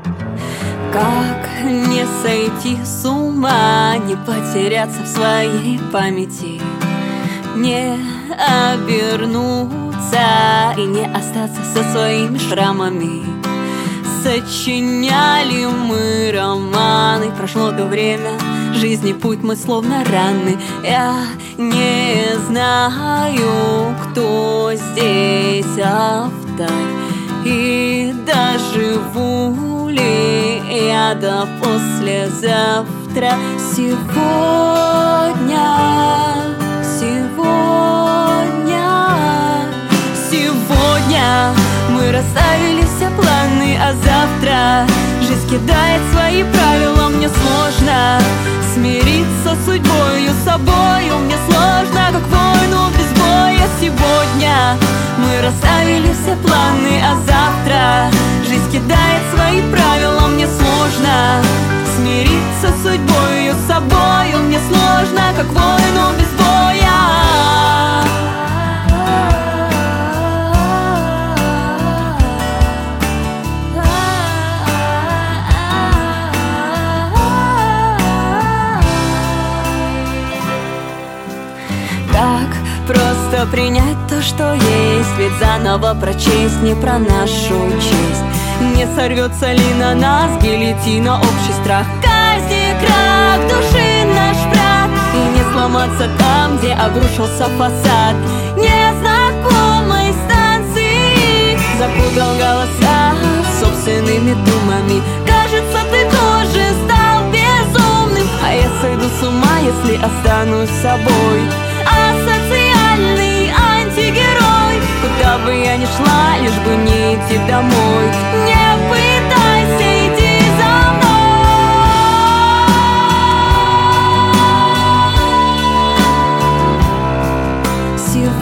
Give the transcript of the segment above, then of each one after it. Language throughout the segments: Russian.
Как не сойти с ума, не потеряться в своей памяти, не обернуться и не остаться со своими шрамами. Сочиняли мы романы, прошло то время, жизни путь мы словно раны. Я не знаю, кто здесь автор, и доживу ли я до послезавтра. Сегодня мы расставили все планы, а завтра жизнь кидает свои правила. Мне сложно смириться с судьбою, собою. Мне сложно, как воину без боя. Сегодня мы расставили все планы, а завтра жизнь кидает свои правила. Мне сложно смириться с судьбою, собою. Мне сложно, как воину без боя. Просто принять то, что есть, ведь заново прочесть не про нашу честь. Не сорвется ли на нас гильотина, общий страх, казнь и крах души наш брат. И не сломаться там, где обрушился фасад незнакомой станции. Запутал голоса собственными думами. Кажется, ты тоже стал безумным, а я сойду с ума, если останусь собой. Асоциальный антигерой. Куда бы я ни шла, лишь бы не идти домой. Не пытайся идти за мной.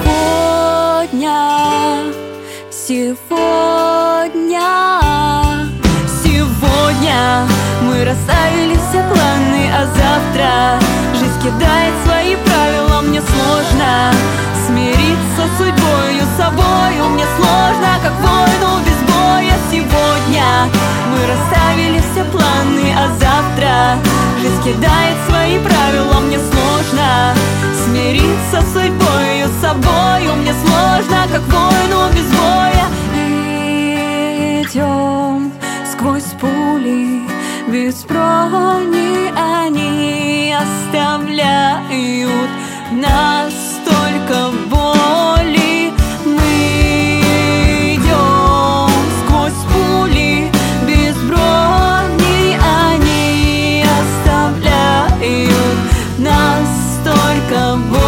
Сегодня мы расставили все планы, а завтра жизнь кидает свои правила. Мне сложно смириться с судьбою, собою. Мне сложно, как воину без боя. Сегодня мы расставили все планы, а завтра жизнь кидает свои правила. Мне сложно смириться с судьбою, собою. Мне сложно, как воину без боя. Идем сквозь пули без брони, они оставляют нас столько боли. Мы идем сквозь пули без брони, они оставляют нас столько боли.